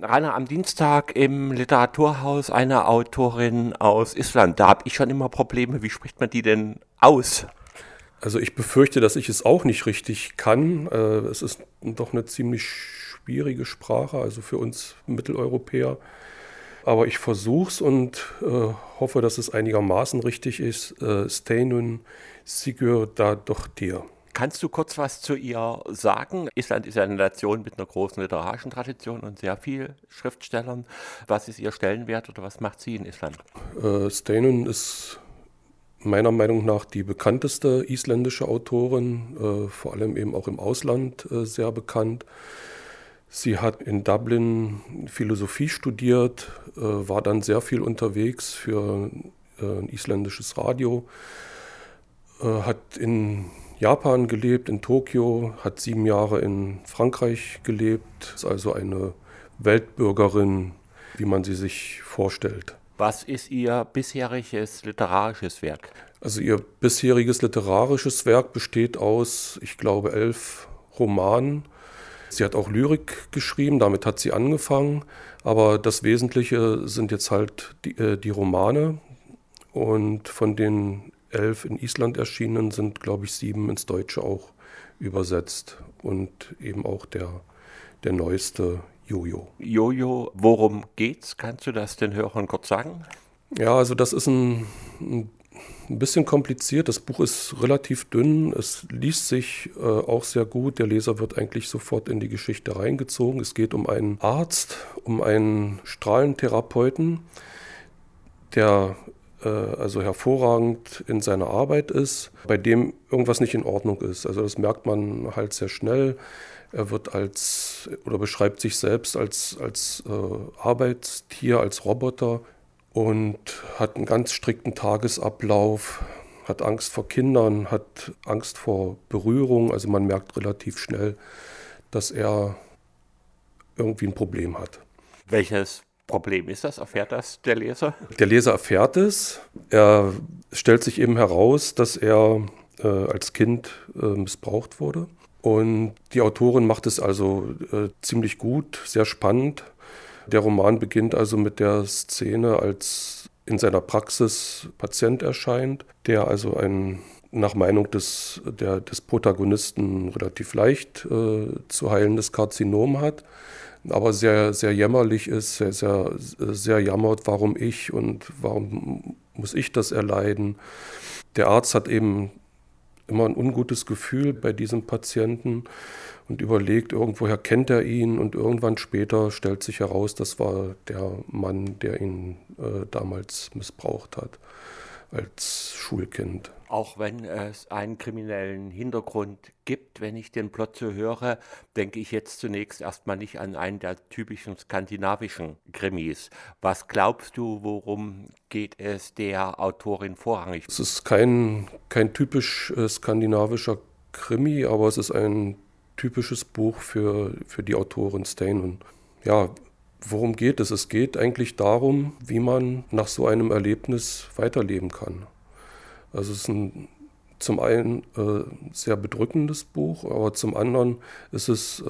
Rainer, am Dienstag im Literaturhaus eine Autorin aus Island. Da habe ich schon immer Probleme. Wie spricht man die denn aus? Also ich befürchte, dass ich es auch nicht richtig kann. Es ist doch eine ziemlich schwierige Sprache, also für uns Mitteleuropäer. Aber ich versuche es und hoffe, dass es einigermaßen richtig ist. Steinunn Sigurdardóttir. Kannst du kurz was zu ihr sagen? Island ist ja eine Nation mit einer großen literarischen Tradition und sehr viel Schriftstellern. Was ist ihr Stellenwert oder was macht sie in Island? Steinunn ist meiner Meinung nach die bekannteste isländische Autorin, vor allem eben auch im Ausland sehr bekannt. Sie hat in Dublin Philosophie studiert, war dann sehr viel unterwegs für ein isländisches Radio, hat in Japan gelebt, in Tokio, hat 7 Jahre in Frankreich gelebt, ist also eine Weltbürgerin, wie man sie sich vorstellt. Was ist ihr bisheriges literarisches Werk? Also ihr bisheriges literarisches Werk besteht aus, ich glaube, 11 Romanen. Sie hat auch Lyrik geschrieben, damit hat sie angefangen, aber das Wesentliche sind jetzt halt die Romane und von den 11 in Island erschienenen sind, glaube ich, 7 ins Deutsche auch übersetzt und eben auch der neueste Jojo. Jojo, worum geht's? Kannst du das den Hörern kurz sagen? Ja, also das ist ein bisschen kompliziert. Das Buch ist relativ dünn. Es liest sich auch sehr gut. Der Leser wird eigentlich sofort in die Geschichte reingezogen. Es geht um einen Arzt, um einen Strahlentherapeuten, der also hervorragend in seiner Arbeit ist, bei dem irgendwas nicht in Ordnung ist. Also das merkt man halt sehr schnell. Er wird beschreibt sich selbst als Arbeitstier, als Roboter und hat einen ganz strikten Tagesablauf, hat Angst vor Kindern, hat Angst vor Berührung. Also man merkt relativ schnell, dass er irgendwie ein Problem hat. Welches Problem ist das? Erfährt das der Leser? Der Leser erfährt es. Er stellt sich eben heraus, dass er als Kind missbraucht wurde. Und die Autorin macht es also ziemlich gut, sehr spannend. Der Roman beginnt also mit der Szene, als in seiner Praxis Patient erscheint, der also nach Meinung des Protagonisten relativ leicht zu heilendes Karzinom hat, aber sehr, sehr jämmerlich ist, sehr jammert, warum ich und warum muss ich das erleiden. Der Arzt hat eben immer ein ungutes Gefühl bei diesem Patienten und überlegt, irgendwoher kennt er ihn und irgendwann später stellt sich heraus, das war der Mann, der ihn damals missbraucht hat als Schulkind. Auch wenn es einen kriminellen Hintergrund gibt, wenn ich den Plot so höre, denke ich jetzt zunächst erstmal nicht an einen der typischen skandinavischen Krimis. Was glaubst du, worum geht es der Autorin vorrangig? Es ist kein typisch skandinavischer Krimi, aber es ist ein typisches Buch für die Autorin Steinunn. Ja, worum geht es? Es geht eigentlich darum, wie man nach so einem Erlebnis weiterleben kann. Also es ist zum einen sehr bedrückendes Buch, aber zum anderen ist es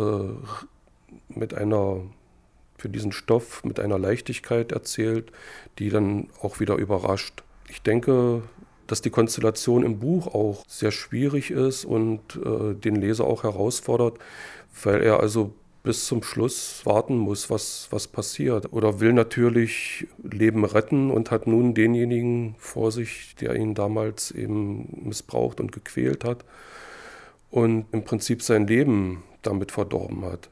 für diesen Stoff mit einer Leichtigkeit erzählt, die dann auch wieder überrascht. Ich denke, dass die Konstellation im Buch auch sehr schwierig ist und den Leser auch herausfordert, weil er also bis zum Schluss warten muss, was passiert. Oder will natürlich Leben retten und hat nun denjenigen vor sich, der ihn damals eben missbraucht und gequält hat und im Prinzip sein Leben damit verdorben hat.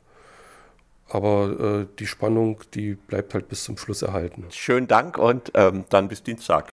Aber die Spannung, die bleibt halt bis zum Schluss erhalten. Schönen Dank und dann bis Dienstag.